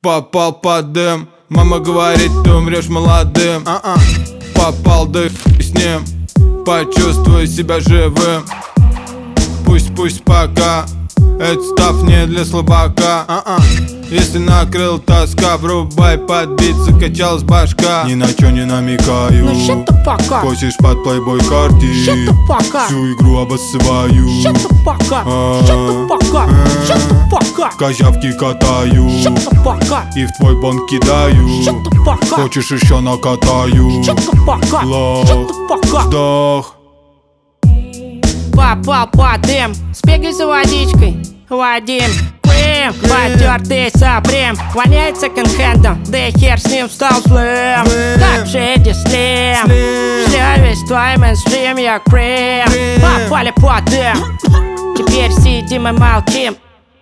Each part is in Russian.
Попал под дым, мама говорит, ты умрешь молодым. Попал дым с ним, почувствуй себя живым. Пусть пока, это став не для слабака. Если накрыл тоска, врубай подбит, закачалась башка. Ни на чё не намекаю, хочешь под плейбой карти, всю игру обоссываю, козявки катаю и в твой бон кидаю. Хочешь еще накатаю, лох, вдох. Попал под дым, сбегай за водичкой, Вадим. Крем, потертый сопрем, воняет секонд-хендом, да и хер с ним стал злым. Как в Шеди Слим, все весь твой мейнстрим, я крем. Попали под дым, теперь сидим и молчим.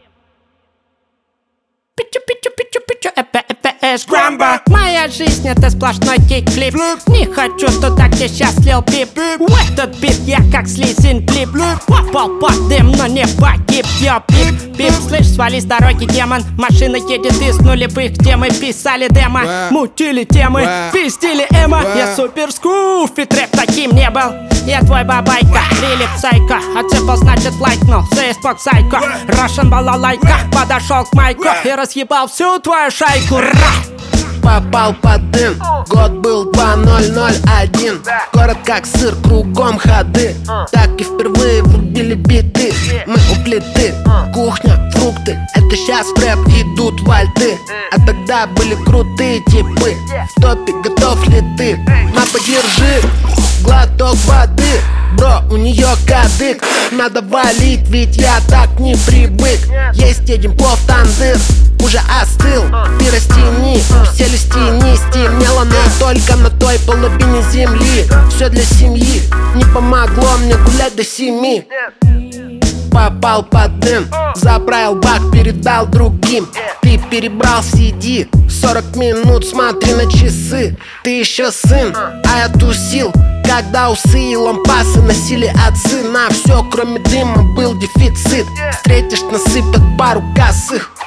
Скрамба. Моя жизнь это сплошной кикфлип. Не хочу туда, где сейчас слил пип. В этот бит я как слизин плип. Попал под дым, но не погиб. Я пип, пип, слышь, свали с дороги, демон. Машина едет из нулевых, где мы писали демо. Мутили темы, пиздили эмо. Я супер скуф, и трэп таким не был. Я твой бабайка, рилип сайка. Отцепал, значит лайкнул, сейспок сайко. Russian балалайка, подошел к майку и разъебал всю твою шайку. Попал под дым, год был 2001. Город как сыр, кругом ходы. Так и впервые врубили биты. Мы у плиты, кухня, фрукты. Это щас в рэп идут вальты. А тогда были крутые типы. В топе готов ли ты? На, подержи глоток воды. Бро, у нее кадык. Надо валить, ведь я так не привык. Есть один плов тандыр, уже остыл. Ты растяни, уселись тени. Стемнело, но только на той половине земли. Все для семьи, не помогло мне гулять до 7. Попал под дым, заправил бак, передал другим. Ты перебрал CD, 40 минут смотри на часы. Ты еще сын, а я тусил, когда усы и лампасы носили отцы. На все, кроме дыма, был дефицит. Встретишь, насыпят пару косых.